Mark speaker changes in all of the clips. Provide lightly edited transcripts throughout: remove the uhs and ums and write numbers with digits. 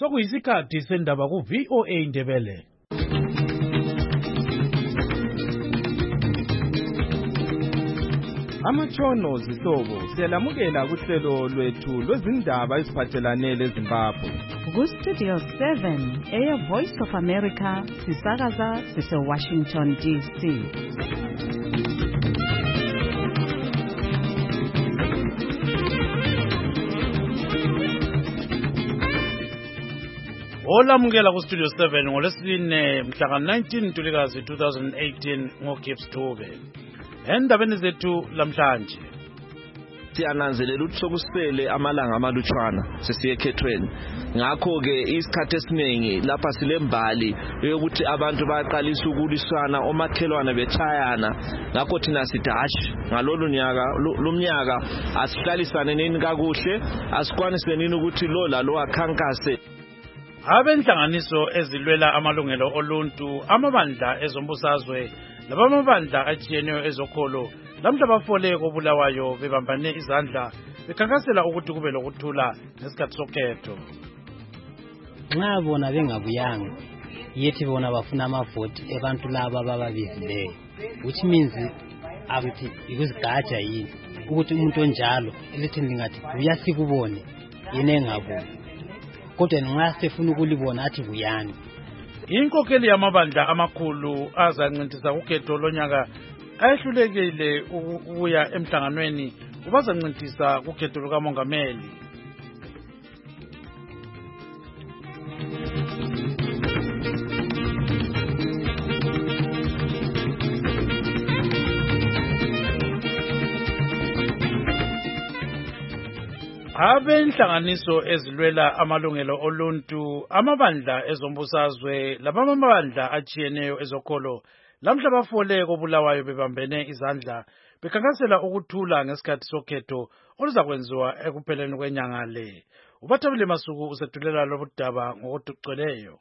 Speaker 1: Sokuyisikhathi sendaba ku VOA Indebele.
Speaker 2: Amatshono zihlobo siyalamukela kuhlelo lwethu lwezindaba eziphathelane leZimbabwe.
Speaker 3: Ku-Studio 7 Air Voice of America sisakaza sise-Washington DC.
Speaker 1: Olamukela ku-Studio 7 ngolwesine mhla 19 Ntulikazi 2018 ngoGibbs Dube. Endabeni zethu lamhlanje
Speaker 4: siyananzelela ukuthi sokusele amalanga amalutshwana sesiyekhethweni. Ngakho ke isikhathi esiningi lapha silembali yokuthi abantu bayaqalisa ukuliswana omakhelwane betshayana. Ngakho thina sithi hashi ngalolu nyaka lumnyaka asihlalisane nini kakuhle asikwanise nini ukuthi lo lalo akhankase.
Speaker 1: Abenhlanganiso ezilwela amalungelo oluntu, amabandla ezombusazwe labamabandla atshiyeneyo ezokholo lamhla bafole koBulawayo bebambane izandla bekhankasela ukuthi kube lokuthula ngesikhathi sokhetho.
Speaker 5: Nxa bona bengabuyanga yethi bona bafuna amavoti ebantu laba bababizileyo, which means ukuthi ikuzigaja yini ukuthi umuntu onjalo elithi lingathi buya sikubone yena engabuyi, kodwa nxa sefuna ukulibona athi buyani.
Speaker 1: Inkokeli yamabandla amakhulu azancintisa ukhetho lonyaka ayehlulekile ukuya emhlanganweni ubazancintisa kukhetho lukamongameli. Abenhlanganiso ezilwela amalungelo oluntu, amabandla ezombusazwe labamabandla atshiyeneyo ezokholo lamhla bafole koBulawayo bebambene izandla bekhankasela ukuthula ngesikhathi sokhetho oluzakwenziwa ekupheleni kwenyanga le. Ubathabile Masuku usethulela lobudaba ngokugcweleyo.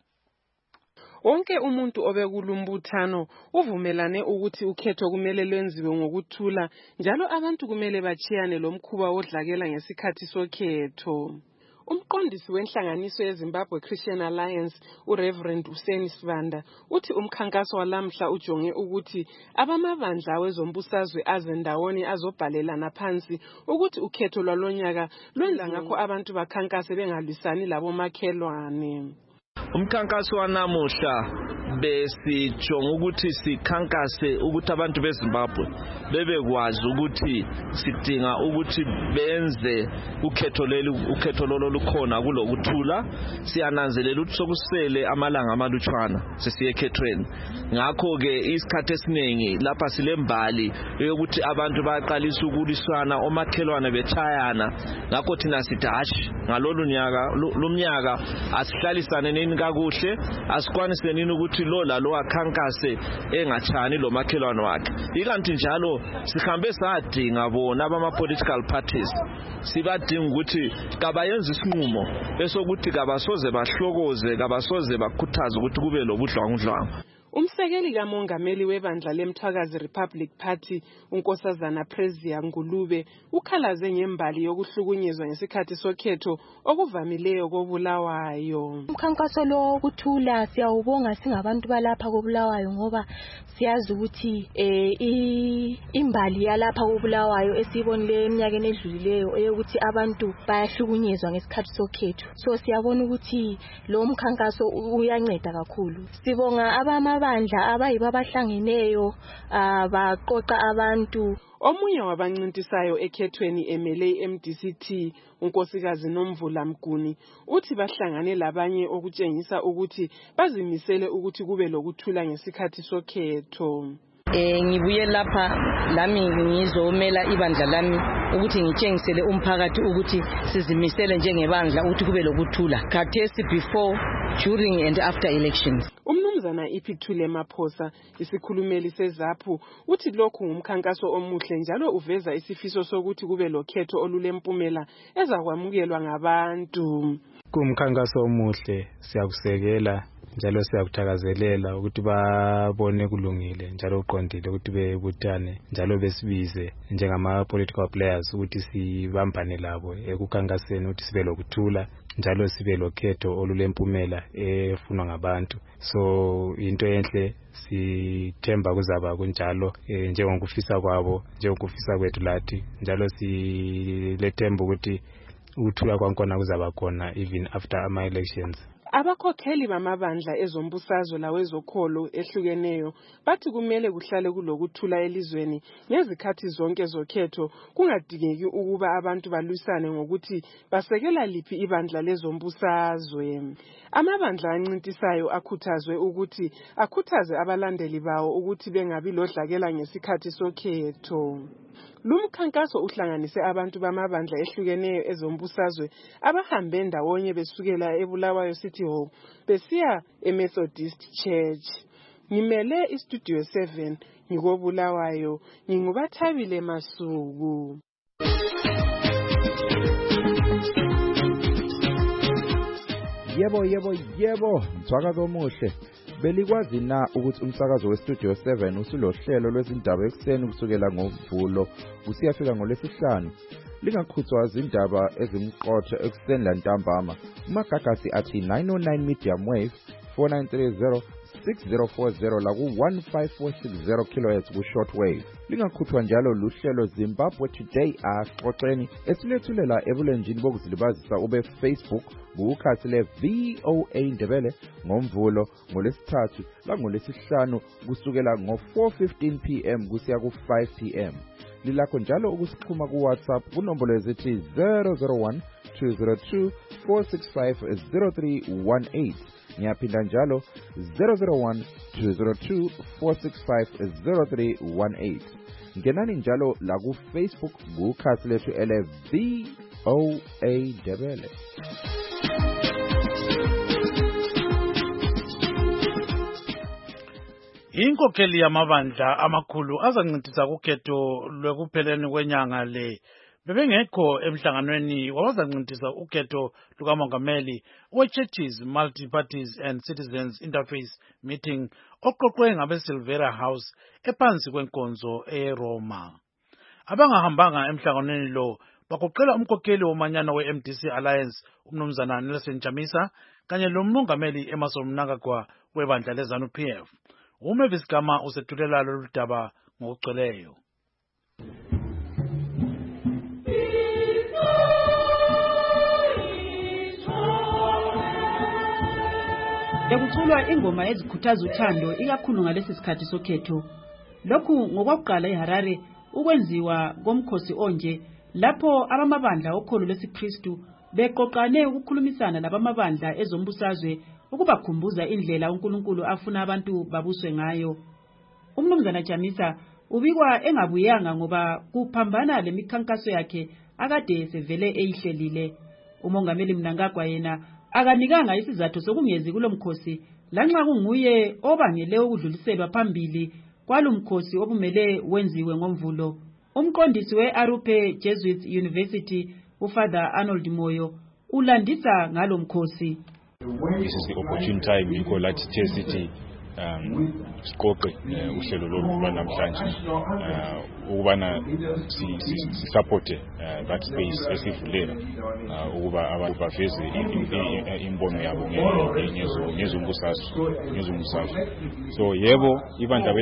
Speaker 6: Wonke umuntu obekulumbuthano uvumelane ukuthi ukhetho kumele lwenziwe ngokuthula, njalo abantu kumele bachiyane lomkhuba wodlakela ngesikhathi sokhetho. Umqondisi wenhlanganiso yeZimbabwe Christian Alliance, uReverend Useni Sibanda, uthi umkhankaso walamhla ujonge ukuthi abamabandla wezombusazwe azendawoni azobhalelana phansi ukuthi ukhetho lwalonyaka lwenza ngakho abantu bakhankase bengalwisani labomakhelwane.
Speaker 4: Umkhankaso wanamuhla besijonga ukuthi sikhankase ukuthi abantu beZimbabwe bebekwazi ukuthi sidinga ukuthi benze ukhetho lolo lukhona kulokuthula. Siyananzelela ukuthi sokusele amalanga amalutshwana sesiyekhethweni. Ngakho ke isikhathi esiningi lapha silembali yokuthi abantu bayaqalisa ukuliswana omakhelwane betshayana. Ngakho thina sithi hashi ngalolu nyaka lumnyaka asihlalisane nini kakuhle asikwanise nini ukuthi lo lalo akhankase engatshani lo makhelwane wakhe. Ikanti njalo sihambe sadinga bona abama-political parties, sibadinga ukuthi kabayenze isinqumo esokuthi kabasoze bahlokoze, kabasoze bakhuthaze ukuthi kube lobudlwangudlwangu.
Speaker 6: Umsekeli kamongameli webandla leMthwakazi Republic Party, unkosazana Prezia Ngulube, ukhalaze ngembali yokuhlukunyezwa ngesikhathi sokhetho okuvamileyo koBulawayo.
Speaker 7: Umkhankaso lo wokuthula siyawubonga singabantu balapha koBulawayo ngoba siyazi ukuthi imbali yalapha koBulawayo esibonile eminyakeni edlulileyo eyokuthi abantu bayahlukunyezwa ngesikhathi sokhetho. So siyabona ukuthi lo mkhankaso uyanceda kakhulu. Sibonga abamabandla abayibo abahlangeneyo baqoqa abantu.
Speaker 6: Omunye wabancintisayo ekhethweni emele MDCT, unkosikazi Nomvula Mguni, uthi bahlangane labanye okutshengisa ukuthi bazimisele ukuthi kube lokuthula ngesikhathi sokhetho.
Speaker 8: Ngibuye lapha lami ngizomela ibandla lami ukuthi ngitshengisele umphakathi ukuthi sizimisele njengebandla ukuthi kube lokuthula khathesi before, during and after elections.
Speaker 6: Umnumzana Iphithule Maphosa, isikhulumeli seZAPU, uthi lokhu ngumkhankaso omuhle njalo uveza isifiso sokuthi kube lokhetho olulempumela ezakwamukelwa ngabantu.
Speaker 9: Kumkhankaso omuhle, siyakusekela njalo siyakuthakazelela ukuthi babone kulungile njalo uqondile ukuthi bebuthane njalo besibize njengama political players ukuthi sibambane labo ekukhankaseni ukuthi sibe lokuthula njalo sibe lokhetho olulempumela efunwa ngabantu. So into enhle sithemba kuzaba kunjalo njengokufisa kwabo njengokufisa kwethu lathi njalo silethemba ukuthi ukuthula kwankona kuzaba khona even after ama elections.
Speaker 6: Abakhokheli bamabandla ezombusazwe lawezokholo ehlukeneyo bathi kumele kuhlale kulokuthula elizweni ngezikhathi zonke zokhetho, kungadingeki ukuba abantu balwisane ngokuthi basekela liphi ibandla lezombusazwe. Amabandla ancintisayo akhuthazwe ukuthi akhuthaze abalandeli bawo ukuthi bengabi lodlakela ngesikhathi sokhetho. Lumkhankaso uhlanganise abantu bamabandla ehlukeneyo ezombusazwe abahambe ndawonye besukela eBulawayo City Hall besiya eMethodist Church. Ngimele iStudio 7 ngikobulawayo, ngingubathabile Masuku.
Speaker 10: Yebo, mthwakazo omuhle. Belikwazi na ukuthi umsakazo weStudio 7 usulohlelo lwezindaba ekseni kusukela ngoMvulo kusiyafika ngoLwesihlanu? Lingakhuthwa izindaba ezimqotho ekseni lantambama. Umagagasi athi 909 medium wave 4930 6040 la ku-15460 kHz ku-shortwave. Lingakhuthwa njalo luhlelo Zimbabwe Today axoxeni esilethulela ebulenjini bokuzilibazisa ube Facebook ngukhathi le VOA Ndebele ngoMvulo ngoLwesithathu langolwesihlanu kusukela ngo-4:15 PM kusiya ku-5 PM. Lilakho njalo ukusixhuma ku-WhatsApp kunombolo ezithi 001 202 465 0318. Ngiyaphinda njalo 001 202 465 0318. Ngenani njalo la ku Facebook ngukhathi lethu ele VOA Ndebele.
Speaker 1: Inkokheli yamabandla amakhulu azancintisa kukhetho lwekupheleni kwenyanga le bebengekho emhlanganweni wabazancintisa ukhetho lukamongameli we-Churches, Multi-Parties and Citizens Interface Meeting oqoqwe ngabe-Silvera House ephansi kwenkonzo eRoma. Abangahambanga emhlanganweni lo bagoqela umkhokheli womanyano we-MDC Alliance umnumzana Nelson Chamisa kanye lomongameli Emmerson Mnangagwa webandla leZANU-PF. Umavis Gama usethulela lolu daba ngokugcweleyo.
Speaker 3: Bekuculwa ingoma ezikhuthaza uthando ikakhulu ngalesi sikhathi sokhetho. Lokhu ngokuqala eHarare ukwenziwa komkhosi onje lapho abamabandla okholo lesiKristu beqoqane ukukhulumisana labamabandla ezombusazwe ukubakhumbuza indlela uNkulunkulu afuna abantu babuswe ngayo. Umnumzana Chamisa ubikwa engabuyanga ngoba kuphambana lemikhankaso yakhe akade sevele eyihlelile. Umongameli Mnangagwa yena akanikanga isizathu sokungezi kulomkhosi lanxa kunguye obangele ukudluliselwa phambili kwalomkhosi obumele wenziwe ngoMvulo. Umqondisi weArupe Jesuit University uFather Arnold Moyo ulandisa ngalomkhosi.
Speaker 11: This is the opportune time yikho City siqoqe uhlelo lwanamhlanje ukubana sisupporte that space esivulela ukuba abantu baveze imbono yabo ngezombusazwe. So yebo ibandla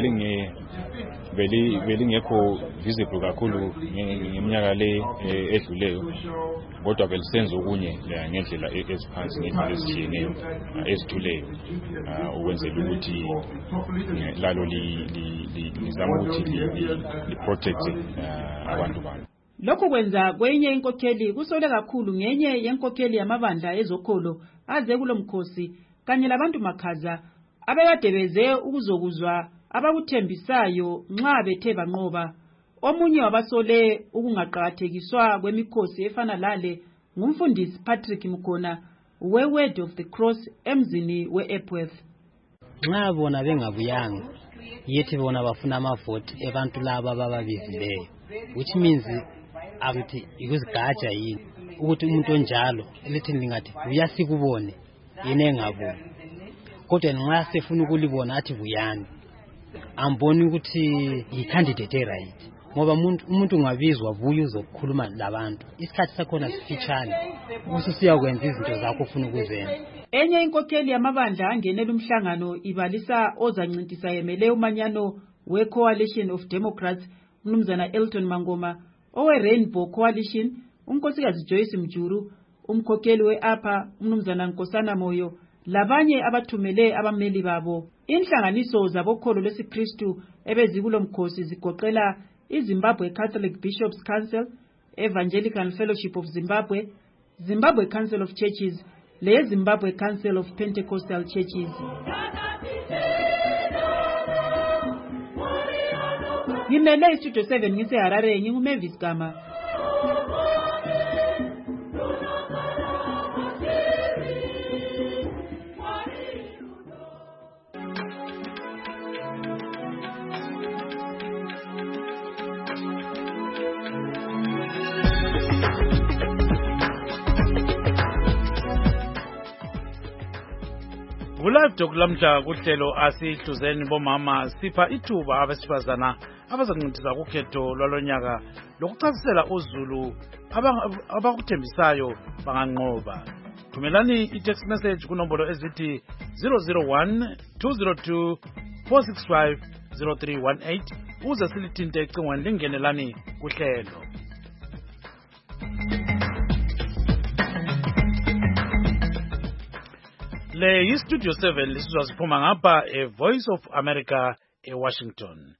Speaker 11: belingekho visible kakhulu ngeminyaka le edluleyo, kodwa belisenza okunye ngendlela eziphansi ngendlela ezishiyeneyo ezithuleyo ukwenzela ukuthi lalo lizama ukuthi li-protect abantu babo.
Speaker 3: Lokhu kwenza kwenye inkokheli kusole kakhulu ngenye yenkokheli yamabandla ezokholo aze kulomkhosi kanye labantu makhaza abekade beze ukuzokuzwa abakuthembisayo nxa bethe banqoba. Omunye wabasole ukungaqakathekiswa kwemikhosi efana lale ngumfundisi Patrick Mkhona we-Word of the Cross emzini we-Epworth.
Speaker 5: Nxa bona bengabuyanga yethi bona bafuna amavoti ebantu laba ababizileyo, which means ukuthi ikuzigaja yini ukuthi umuntu onjalo elethi lingathi uyasikubone yena engaboni. kodwa nxa sefuna ukulibona athi Vuyani amboni ukuthi yi-candidate right ngoba umuntu ungabizwa Vuyo uzokukhuluma labantu isikhathi sakhona sifitshane ususiyakwenza izinto zakho ufuna ukuzenza.
Speaker 3: Enye inkokheli yamabandla angenela umhlangano ibalisa ozancintisa yemele umanyano we-Coalition of Democrats umnumzana Elton Mangoma, owe-Rainbow Coalition unkosikazi Joyce Mjuru, umkhokheli we-APA umnumzana Nkosana Moyo, labanye abathumele abameli babo. Inhlanganiso zabokholo lwesiKristu ebezikulo mkhosi zigoqela iZimbabwe Catholic Bishops Council, Evangelical Fellowship of Zimbabwe, Zimbabwe Council of Churches, le Zimbabwe Council of Pentecostal Churches. Ngimele iStudio 7 ngiseHarare nginguMavis Gama.
Speaker 1: Live Talk lamhla kuhlelo asihluzeni bomama sipha ithuba abesifazana abazancintisa kukhetho lwalonyaka lokuchasisela uZulu abakuthembisayo banganqoba. Thumelani i-text message kunombolo ezithi 001 202 465 0318 uze silithinte ecingweni lingenelani kuhlelo. Le iStudio 7 lisizwa siphuma ngapha Voice of America eWashington.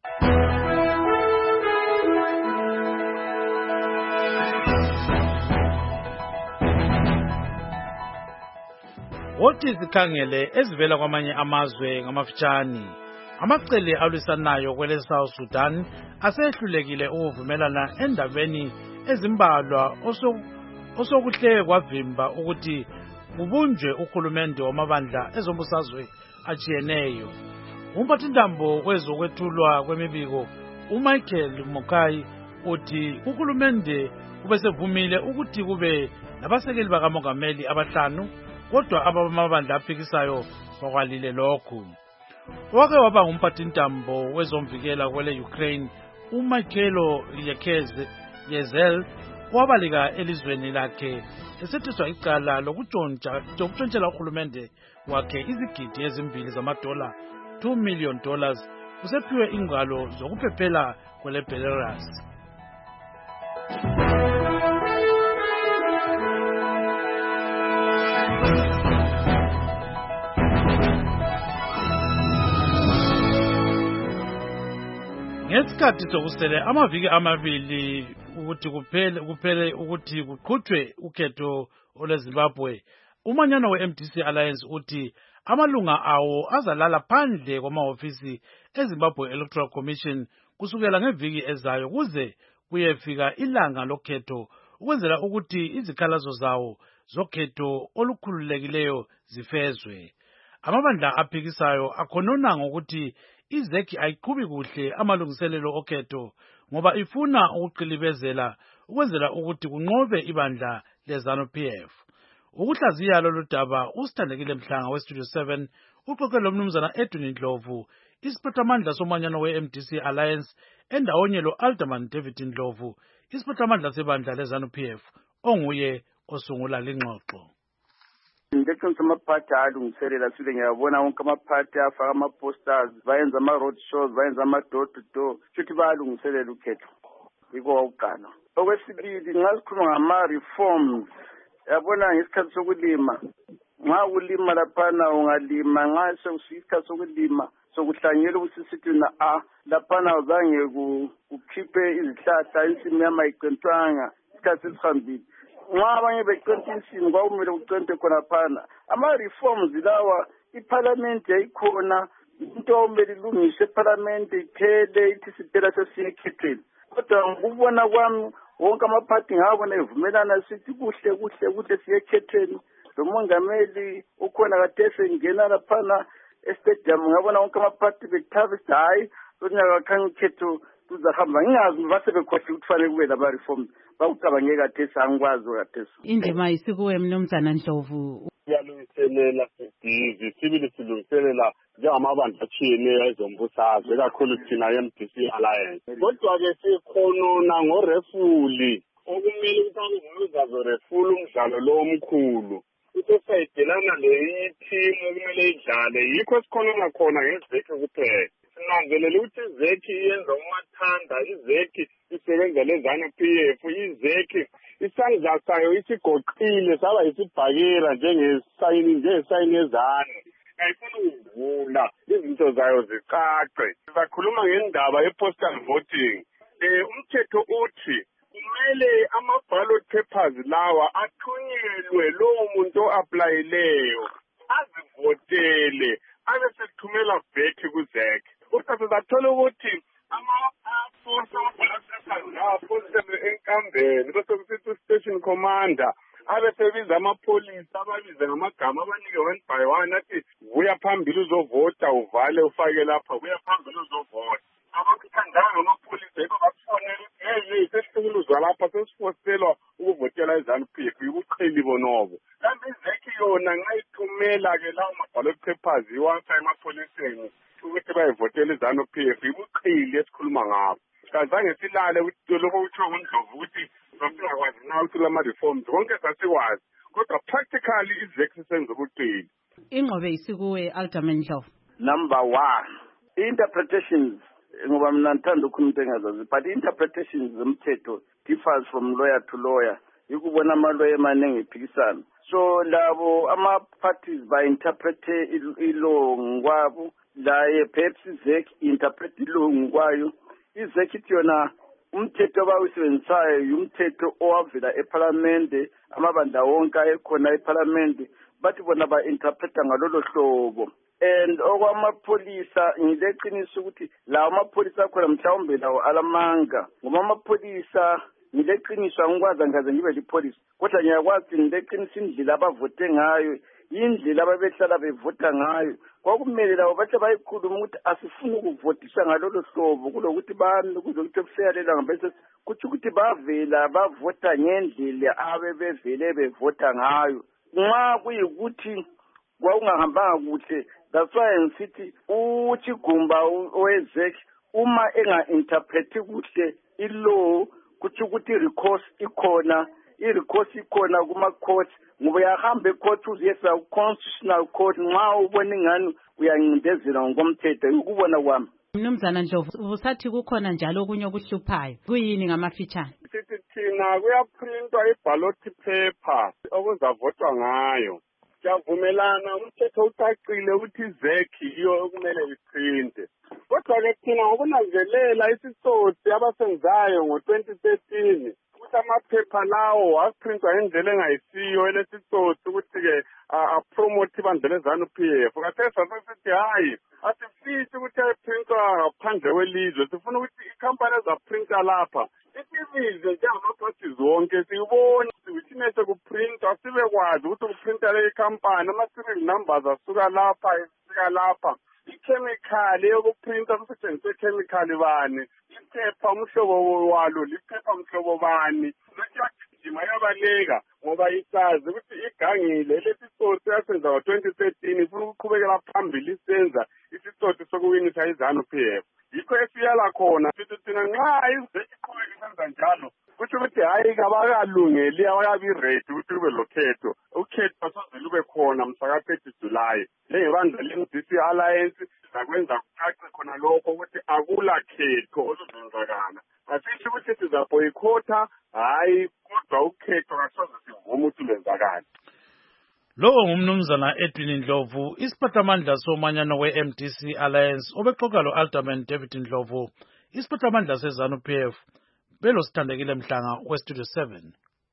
Speaker 1: Wothi sikhangele ezivela kwamanye amazwe ngamafitshane. Amacele alwisanayo kwele South Sudan asehlulekile ukuvumelana endabeni ezimbalwa osokuhle kwavimba ukuthi kubunjwe ukhulumende wamabandla ezombusazwe achiyeneyo. Umphathintambo kwezokwethulwa kwemibiko uMichael Mukai uthi ukhulumende ubesevumile ukuthi kube nabasekeli bakamongameli abahlanu kodwa abamabandla aphikisayo bakwalile lokhu. Wake waba ngumphathintambo wezomvikela kwele Ukraine uMichaelo Yezel wabalika elizweni lakhe esethiswa icala lokutshontshela ukhulumende wakhe izigidi ezimbili zamadola $2 million usephiwe ingalo zokuphephela kwele Belarus. Ngesikhathi sokusele amaviki amabili ukuthi kuphele ukuthi kuqhutshwe ukhetho oleZimbabwe, umanyano we-MDC Alliance uthi amalunga awo azalala phandle kwamahhovisi eZimbabwe Electoral Commission kusukela ngeviki ezayo kuze kuyefika ilanga lokhetho ukwenzela ukuthi izikhalazo zawo zokhetho olukhululekileyo zifezwe. Amabandla aphikisayo akhonona ngokuthi izeki ayiqhubi kuhle amalungiselelo okhetho ngoba ifuna ukuqilibezela ukwenzela ukuthi kunqobe ibandla leZANU-PF. Ukuhlaziya lolu daba usithandekile Mhlanga weStudio 7 uxoxe lomnumzana Edwin Ndlovu, isiphathamandla somanyano we-MDC Alliance endawonye lo-Alderman David Ndlovu, isiphathamandla sebandla leZANU-PF onguye osungula lingxoxo.
Speaker 12: Elections amaphathi alungiselela sile ngiyabona wonke amaphathi afaka ama-posters bayenza ama-road shows bayenza ama-door to door futhi bayalungiselela ukhetho yiko wakuqala. Okwesibili ngasikhuluma ngama-reforms yabona ngesikhathi sokulima nxa ulima laphana ungalima nxa sekuyisikhathi sokulima sokuhlanyela ukuthi sithi laphana uzange kukhiphe izihlahla insimu yami ayiqentwanga isikhathi esihambile nxa abanye beqenta insimu kwakumele kuqente khona phana. Ama-reforms lawa iphalamende yayikhona into okumele ilungiswe ephalamende iphele ithi siphela sesiye ekhethweni. Kodwa ngokubona kwami wonke amaphathi ngabona evumelana sithi kuhle siye ekhethweni. Lo mongameli ukhona kade esengena laphana estadium ngabona wonke amaphathi bethabe sithi hayi lonyaka khanga ukhetho tuzahamba. Ngingazi basebekhohle ukuthi fanele kube lama-reforms bakucabange kathesi angikwazi kathesi.
Speaker 3: Indima isikuwe mnumzana Ndlovu.
Speaker 12: Siyalungiselela
Speaker 13: busy sibili silungiselela njengamabandla atshiyeneyo ezombusazwe kakhulu thina MDC Alliance. Kodwa-ke sikhonona ngorefuli okumele ukuthi akuzazorefula umdlalo lo omkhulu. Usesayidelana le-team okumele idlale yikho esikhonona khona ngezekhi kuphela. Sinanzelele ukuthi izekhi iyenza umathanda, izekhi isebenza leZANU-PF, izekhi isandla sayo isigoqile saba isibhakela njengesayini yezanu. Ayifuna ukuvula izinto zayo zicace. Sizakhuluma ngendaba ye-postal voting. Umthetho uthi kumele ama-ballot papers lawa athunyelwe lowo muntu o-aplayileyo azivotele abe sethumela back kuzek. Kodwa sizathola ukuthi ama-ballot papers lawa aphosele enkambeni bese kusithi u-station commander abe sebiza amapholisa ababize ngamagama abanike one by one athi buya phambili uzovota uvale ufake lapha buya phambili uzovota. Abakuthandayo ngamapholisa yikho bakufonela ukuthi sesihluzwa lapha sesifoselwa ukuvotela iZANU-PF ubuqheli bonobo. Kambe izekhi yona nxa ithumela-ke lawo ma-ballot papers iwasa emapholiseni ukuthi bayivotele iZANU-PF ubuqheli esikhuluma ngabo. Kazange silale ukuthi lokho kuthiwa nguNdlovu ukuthi sasingakwazi na ukuthi lama-reforms konke sasikwazi kodwa practically izekhi senza ubuqheli.
Speaker 3: Ingqobe isikuwe Alderman Ndlovu.
Speaker 12: Number 1, interpretations ngoba mina ngithanda ukukhuluma engazazi but interpretations zomthetho differs from lawyer to lawyer. Yikubona ama-lawyer emaningi ephikisana. So labo ama-parties ba-interprete ilo ngokwabo la perhaps izekhi interprete ilo ngokwayo. Izekhi ithi yona umthetho abawusebenzisayo umthetho owavela eParliament amabandla wonke ekhona eParliament bathi bona ba-interpreta ngalolo hlobo. And okwamapholisa ngileqiniso ukuthi lawo amapholisa akhona mhlawumbe lawo alamanga ngoba amapholisa ngileqiniso angikwazi ngaze ngibe lipholisa kodwa ngiyakwazi ngileqiniso indlela abavote ngayo indlela ababehlala bevota ngayo kwakumele lawo bathi bayikhuluma ukuthi asifuni ukuvotisa ngalolo hlobo kulokuthi kuzokuthi kuseyalela ngabese kuthi ukuthi bavela bavota ngendlela abebevele bevota ngayo nxa kuyikuthi kwakungahambanga kuhle. That's why ngisithi uTshigumba owezekhi uma enga-interpreti kuhle ilaw kuthi ukuthi recourse ikhona kuma-court ngoba uyahamba e-court uziyesa ku-constitutional court nxa ubona ingani uyancindezela ngokomthetho ukubona kwami.
Speaker 3: Mnumzana Ndlovu ubusathi kukhona njalo okunye okuhluphayo kuyini ngamafitshane?
Speaker 13: Sithi thina kuyaprintwa i-ballot paper okuzavotwa ngayo. Siyavumelana umthetho ucacile ukuthi izekhi iyo okumele iprinte. Kodwa-ke thina ngokunanzelela isitsotsi abasenzayo ngo-2013 ukuthi amaphepha lawo aprintwa ngendlela engayisiyo elesitsotsi ukuthi-ke apromote ibandla leZANU-PF. Kathesi sasithi hayi asifisi ukuthi ayiprintwa ngaphandle kwelizwe sifuna ukuthi ikhampani ezaprinta lapha isibize njengama-parties wonke siyibone ukuthi mese kuprintwa sibe kwazi ukuthi kuprinta le ikhampani ama-serial numbers asuka lapha esifika lapha ikhemikhali yokuprinta kusetshenziswe ikhemikhali bani iphepha umhlobo walo liphepha mhlobo bani jima yabaleka ngoba isazi ukuthi igangile lesitsotsi yasenza ngo-2013 ifuna ukuqhubekela phambili isenza isitsotsi sokuwinisa iZANU-PF. Yikho esiyala khona sithi thina nxa izekhi iqhubeka isenza njalo kusho ukuthi hayi kabakalungeli abakabi ready ukuthi kube lokhetho. Ukhetho asoze lube khona mhla ka-30 July. Njengebandla le-MDC Alliance sakwenza kucace khona lokho ukuthi akula khetho oluzenzakala. Asisho ukuthi sizaboyikhotha hayi kodwa ukhetho kasoze sivume ukuthi lwenzakale.
Speaker 1: Lowo ngumnumzana Edwin Ndlovu isiphathamandla somanyano we-MDC Alliance obexoxa lo-Alderman David Ndlovu isiphathamandla seZANU-PF belo sithandekile Mhlanga weStudio 7.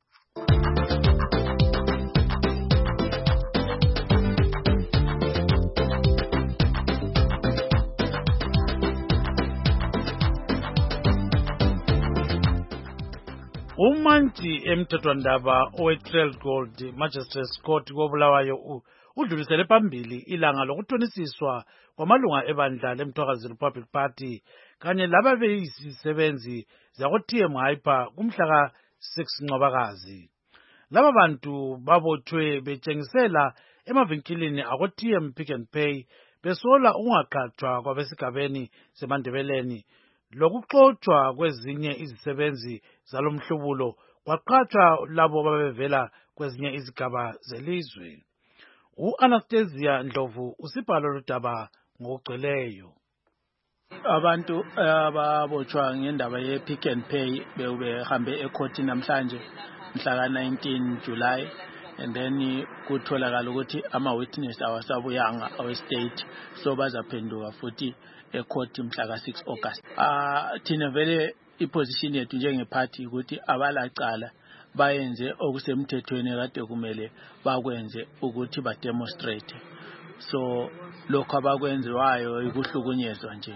Speaker 1: Umantshi emthethwandaba owe-Trail Gold Magistrates Court koBulawayo udlulisele phambili ilanga lokuthonisiswa kwamalunga ebandla leMthwakazi Republic Party kanye lababeyisisebenzi zako-TM Hyper kumhla ka-6 Ncwabakazi. Laba bantu babotshwe betshengisela emavinkilini ako-TM Pick and Pay besola ungakhatshwa kwabesigabeni semandebeleni lokuxotshwa kwezinye izisebenzi zalomhlubulo kwaqhatshwa labo babevela kwezinye izigaba zelizwe. U-Anastasia Ndlovu usibhalo ludaba ngokugcweleyo.
Speaker 14: Abantu ababotshwa ngendaba ye-Pick and Pay behambe ekhoti namhlanje mhla ka-19 July and then kutholakala ukuthi ama-witness awasabuyanga awe-state so bazaphenduka futhi ekhoti mhla ka-6 August. Thina vele iposition yethu njengephathi ukuthi abalacala bayenze okusemthethweni kade kumele bakwenze ukuthi bademonstrate. So lokho abakwenziwayo ikuhlukunyezwa nje.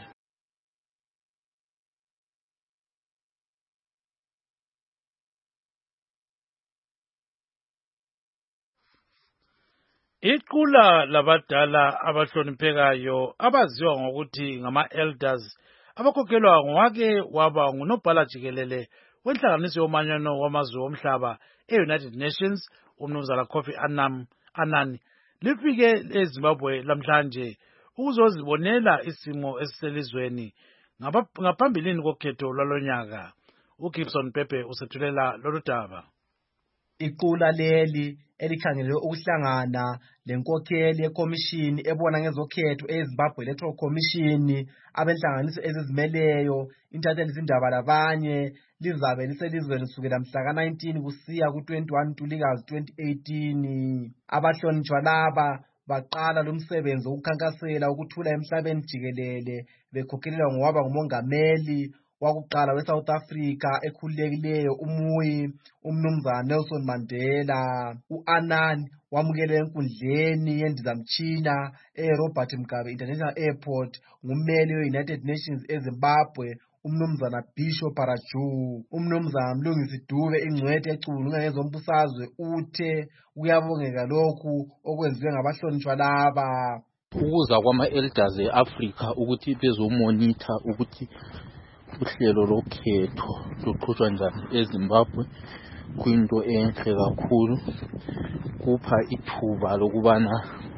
Speaker 1: Iqula labadala abahloniphekayo abaziwa ngokuthi ngama-elders abakhokhelwa ngowake waba ngunobhala jikelele wenhlanganiso yomanyano wamazwe omhlaba e-United Nations umnumzana Kofi Annan lifike eZimbabwe lamhlanje ukuzozibonela isimo esiselizweni ngaphambilini kokhetho lwalonyaka. uGibson Pepe usethulela lolu daba.
Speaker 15: Iqula leli elikhangelwe ukuhlangana lenkokheli yekomishini ebona ngezokhetho eZimbabwe Electoral Commission abenhlanganiso ezizimeleyo intatheli izindaba labanye lizabe liselizweni kusukela mhla ka-19 kusiya ku-21 Ntulikazi 2018. Abahlonitshwa laba baqala lo msebenzi wokukhankasela ukuthula emhlabeni jikelele bekhokhelelwa ngowaba ngumongameli wakuqala we-South Africa ekhululekileyo umnumzana Nelson Mandela. U-Annan wamukele enkundleni yendizamtshina e-Robert Mugabe International Airport ngummeli we-United Nations eZimbabwe umnumzana Bishop Paraju. Umnumzana Mlungisi Dube ingcwethe ecubulunga ngezombusazwe uthe kuyabongeka lokhu okwenziwe ngabahlonitshwa laba.
Speaker 16: Ukuza kwama-elders e-Africa ukuthi bezomonitha ukuthi uhlelo lokhetho luqhutshwa njani eZimbabwe kuyinto enhle kakhulu, kupha ithuba lokubana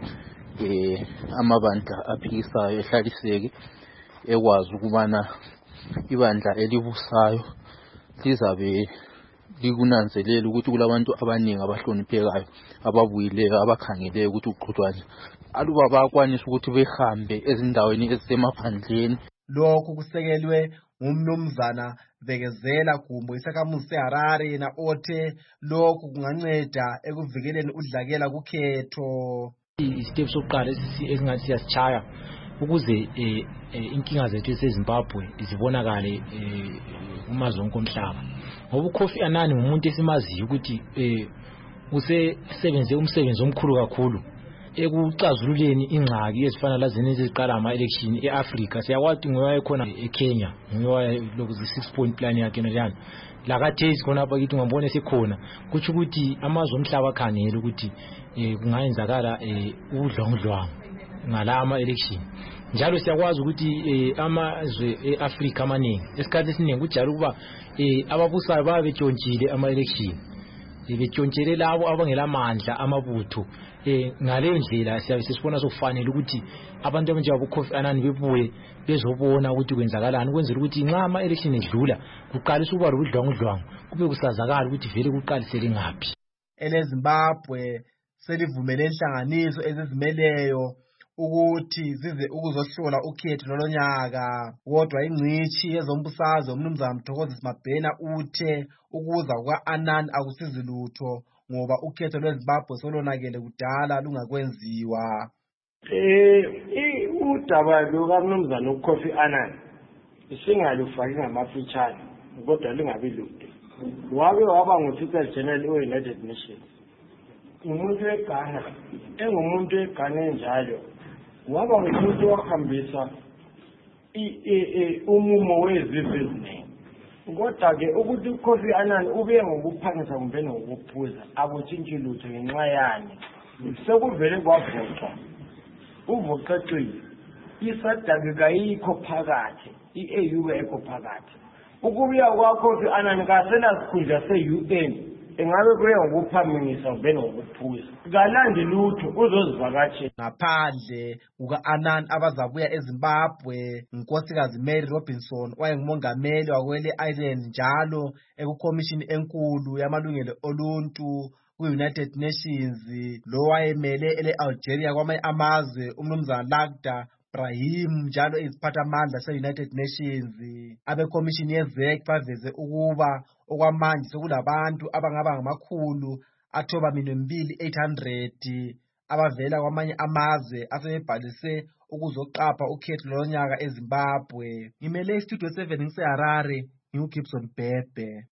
Speaker 16: amabandla aphikisayo ehlaliseke ekwazi ukubana ibandla elibusayo lizabe likunanzelela ukuthi kulabantu abaningi abahloniphekayo ababuyileyo abakhangeleyo ukuthi uqhutshwa njani, aluba bayakwanisa ukuthi behambe ezindaweni ezisemaphandleni.
Speaker 15: Lokhu kusekelwe ngumnumzana Vekezela Gumbo isakhamuzi seHarare yena othe lokhu kunganceda ekuvikeleni udlakela kukhetho.
Speaker 17: Isitepu sokuqala esingathi siyasichaya ukuze inkinga zethu eseZimbabwe zibonakale kumazwe onke omhlaba. Ngoba uKofi Annan ngumuntu esimaziyo ukuthi usesebenze umsebenzi omkhulu kakhulu ekucazululeni ingxaki ezifana lazini eziqala ama-election e-Africa. Siyakwazi ngoba ekhona eKenya ngoba lokhu 6-point plan yakhe njalo lakathesi khona apha kithi ngambone sekhona kuthi ukuthi amazwe omhlaba akhangela ukuthi kungayenzakala udlongudlwangu ngala ama-election. Njalo siyakwazi ukuthi amazwe e-Africa amaningi esikhathi esiningi kujalo ukuba ababusayo babe betshontshile ama-election, betshontshele labo abangelamandla amabutho. Ngale ndlela siyabe sisibona sokufanele ukuthi abantu abanjengabo Kofi Annan bebuye bezobona ukuthi kwenzakalani ukwenzela ukuthi nxa ama-election edlula kuqalisa ukuba lobudlwangudlwangu kube kusazakala ukuthi vele kuqalisele ngaphi.
Speaker 15: EleZimbabwe selivumele inhlanganiso ezizimeleyo ukuthi zize ukuzohlola ukhetho lolonyaka, kodwa ingcitshi yezombusazwe umnumzana Mthokozisi Mabhena uthe ukuza kwa-Annan akusizi lutho ngoba ukhetho lweZimbabwe solonakele kudala lungakwenziwa.
Speaker 18: Udaba lukamnumzana uKofi Annan singalufaki ngamafitshane kodwa lingabi lude. Wabe waba ngu-Secretary General we-United Nations, ngumuntu weGhana, engumuntu weGhana enjalo waba ngumuntu wahambisa umumo wezizwe eziningi. Kodwa-ke ukuthi uKofi Annan ube ngokuphangisa kumbe ngokuphuza akutshintshi lutho ngenxa yani sekuvele kwavotshwa, uvocecile, isadaki kayikho phakathi, i-AU kayikho phakathi. Ukubuya kwaKofi Annan kasenasikhundla se-UN engabe kuye ngokuphamisa ube ngokuphuza kalandi lutho uzozivakatshela
Speaker 15: ngaphandle kuka-Annan abazabuya eZimbabwe unkosikazi Mary Robinson owayengumongameli wakwele Island njalo ekukhomishini enkulu yamalungelo oluntu ku-United Nations lo wayemele ele-Algeria kwamanye amazwe umnumzana Lakhdar Brahim njalo iziphathamandla se-United Nations abekhomishini yeZEC baveze ukuba okwamanje sekulabantu abangaba ngamakhulu 800 abavela kwamanye amazwe asebebhalise ukuzoqapha ukhetho lonyaka eZimbabwe. Ngimele iStudio 7 ngiseHarare, ngiuGibson Bhebhe.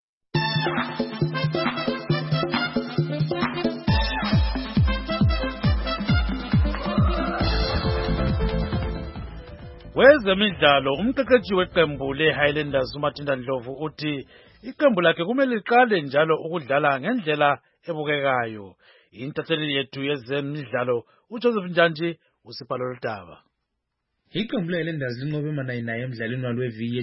Speaker 1: Wezemidlalo umqeqeshi weqembu leHighlanders uMatinda Ndlovu uthi iqembu lakhe kumele liqale njalo ukudlala ngendlela ebukekayo. Intatheli yethu yezemidlalo uJoseph Njantshi usipalo lodaba.
Speaker 19: Iqembu leHighlanders linqobe emanayinayi emdlalweni walo weviki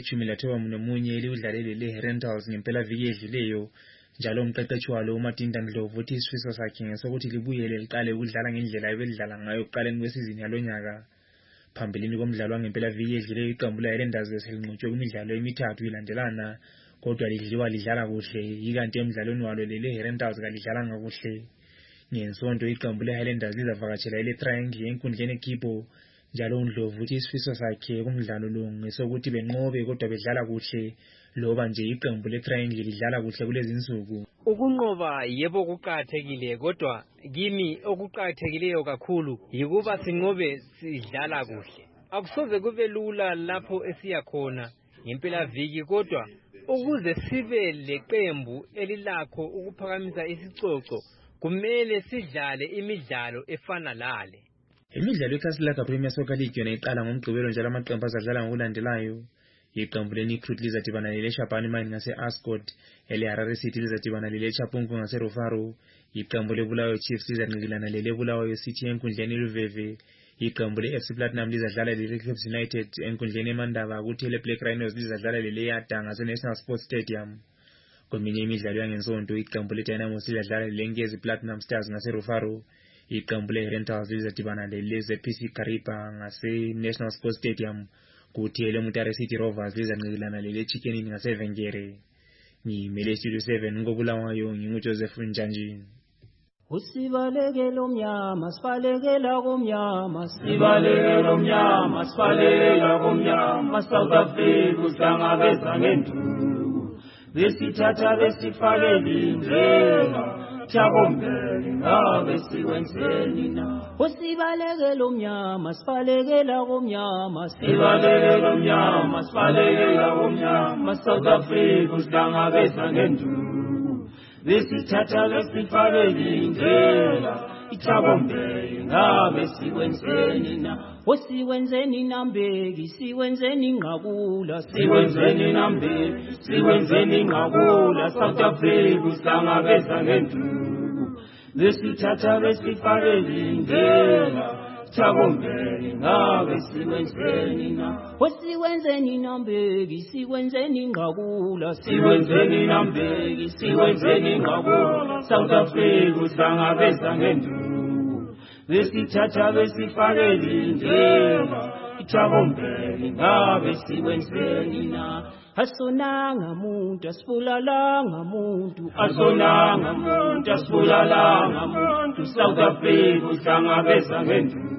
Speaker 19: ye-19 eliwudlalele leHerentals ngempela viki edluleyo. Njalo umqeqeshi walo uMatinda Ndlovu uthi isifiso sakhe ngesokuthi libuyele liqale ukudlala ngendlela ebelidlala ngayo ekuqaleni kwesizini yalonyaka. Phambilini komdlalo wangempela viki edluleyo iqembu leHighlanders selinqotshwe kwimidlalo emithathu ilandelana kodwa lidlala kuhle ikanti emdlalweni walo leHerentals kalidlalanga kuhle. Ngensonto iqembu leHighlanders lizavakatshela ile-Triangle enkundleni eKipo njalo uNdlovu uthi isifiso sakhe kumdlalo lo ngesokuthi benqobe kodwa bedlala kuhle loba nje iqembu le-Triangle lidlala kuhle kulezi insuku.
Speaker 20: Ukunqoba yebo kuqakathekile kodwa kimi okuqakathekileyo kakhulu yikuba sinqobe sidlala kuhle. Akusoze kube lula lapho esiya khona ngempela viki kodwa ukuze sibe leqembu elilakho ukuphakamisa isicoco kumele sidlale imidlalo efana lale.
Speaker 19: Imidlalo yeCastle Premier Soccer League yona iqala ngomgqibelo njalo amaqembu azadlala ngokulandelayo. Iqembu leNikrut lizadibana leleShabani Mine ngase-Ascot, eleHarare City lizadibana leleChapungu ngase-Rufaro, iqembu leBulawayo Chiefs lizanqikilana leleBulawayo City enkundleni eLuveve, iqembu le-FC Platinum lizadlala leleCliffs United enkundleni eMandaba, kuthi eleBlack Rhinos lizadlala leleYada ngase-National Sports Stadium. Kweminye imidlalo yangensonto iqembu leDynamos lizadlala leleNkezi Platinum Stars ngase-Rufaro, iqembu leHerentals lizadibana leleZPC Kariba ngase-National Sports Stadium, kuthi eleMutare City Rovers lizanqikilana leleChicken ngase-Vengere. Ngimele Studio 7 ngobulawayo nginguJoseph Njantshi.
Speaker 21: Usibalekela omnyama sibalekela komnyama sibalekela omnyama sibalekela komnyama South Africa uhlangabeza ngenduku besithatha besifake lindlela Chabombele ngabe sikwenzeni na Usibalekela omnyama sibalekela komnyama sibalekela omnyama sibalekela komnyama South Africa uhlangabeza ngenduku besithatha besifake lindlela Chabombele ngabe sikwenzeni na Sikwenzeni nambeki sikwenzeni ngqabula sikwenzeni nambeki sikwenzeni ngqabula South Africa uhlangabeza ngenduku besithatha besifake lindlela Chabombele ngabe sikwenzeni na sikwenzeni nambeki sikwenzeni ngqabula sikwenzeni nambeki sikwenzeni ngqabula South Africa uhlangabeza ngenduku besithatha besifake lindlela Chabombele ngabe sikwenzeni na Asonanga muntu asibulalanga muntu asonanga muntu asibulalanga muntu South Africa uhlangabeza ngenduku.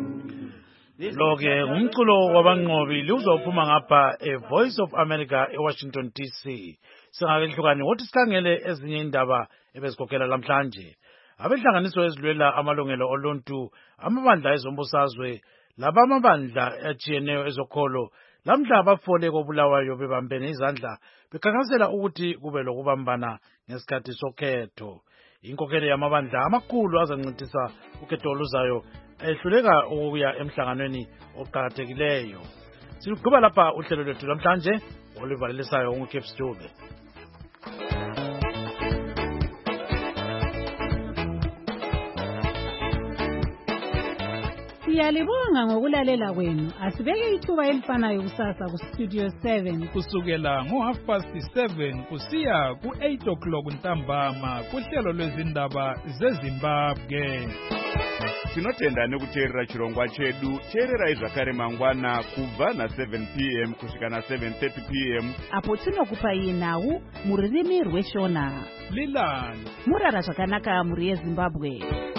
Speaker 1: Lo-ke umculo wabanqobi lizophuma ngapha eVoice of America eWashington DC. Singakehlukani wothi sikhangele ezinye indaba ebezikhokhela lamhlanje. Abehlanganiso ezilwela amalungelo oluntu, amabandla ezombusazwe, labamabandla atshiyeneyo ezokholo, lamhla abafole koBulawayo bebambene izandla bekhankasela ukuthi kube lokubambana ngesikhathi sokhetho. Inkokheli yamabandla amakhulu azancintisa ukhetho oluzayo ehluleka ukuya emhlanganweni oqhakathekileyo. Sigqiba lapha uhlelo lwethu lamhlanje olivalelisayo uCape Dube.
Speaker 2: Siyalibonga ngokulalela kwenu. Asibeke ithuba elifanayo kusasa ku Studio 7
Speaker 22: kusukela ngo7:30 kusiya ku8 ntambama kuhlelo lwezindaba zeZimbabwe.
Speaker 23: Tinotenda nekuteerera chirongwa chedu. Teerera zvakare mangwana kubva na7 p.m. kusvika na7:30 p.m.
Speaker 24: apo tinokupai nhau mururimi rweshona.
Speaker 22: Lilani
Speaker 24: murara zvakanaka muri yeZimbabwe.